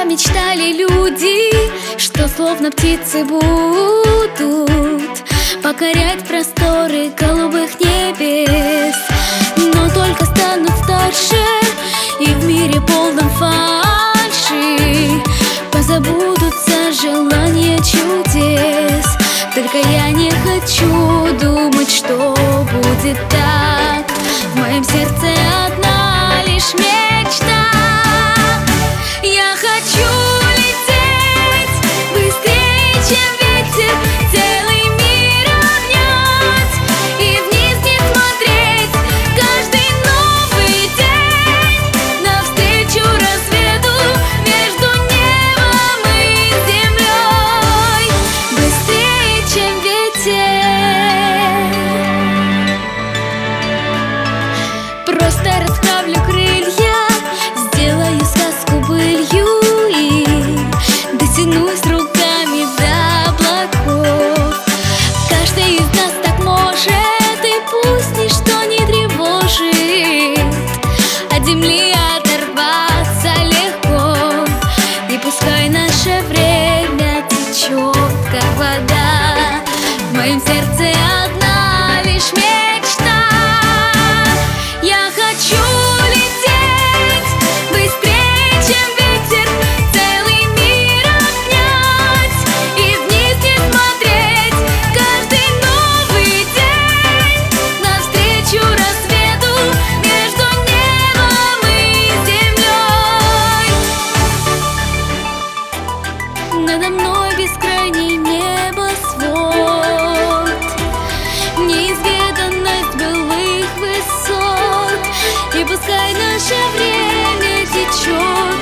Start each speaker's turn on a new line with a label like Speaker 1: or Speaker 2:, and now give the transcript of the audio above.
Speaker 1: мечтали люди, что словно птицы будут покорять просторы голубых небес. Но только станут старше и в мире полном фальши позабудутся желания чудес. Только я не хочу думать, что будет так. В моем сердце одна лишь мечта. Я хочу лететь быстрее, чем ветер, целый мир обнять и вниз не смотреть. Каждый новый день навстречу рассвету между небом и землей. Быстрее, чем ветер. Просто расправлю крылья, сделаю сказку былью и дотянусь руками до облаков. Каждый из нас так может, и пусть ничто не тревожит. От земли оторваться легко, и пускай наше время течет, как вода. В моем сердце одна лишь мечта. Я хочу лететь быстрее, чем ветер, целый мир обнять и вниз не смотреть. Каждый новый день навстречу рассвету между небом и землей. Надо мной бескрайний небосвод, неизведанность былых высот. И пускай наше время течет,